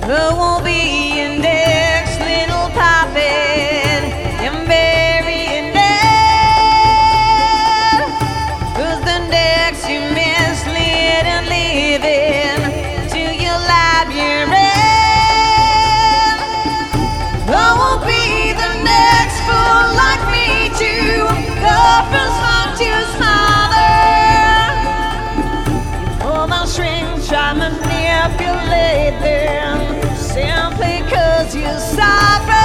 I won't be your next little puppet and burying dead. Who's the next you mislead and leave in to your labyrinth? I won't be the next fool like me to go from slum to smother. You pull my strings, try manipulate them simply 'cause you're sorry.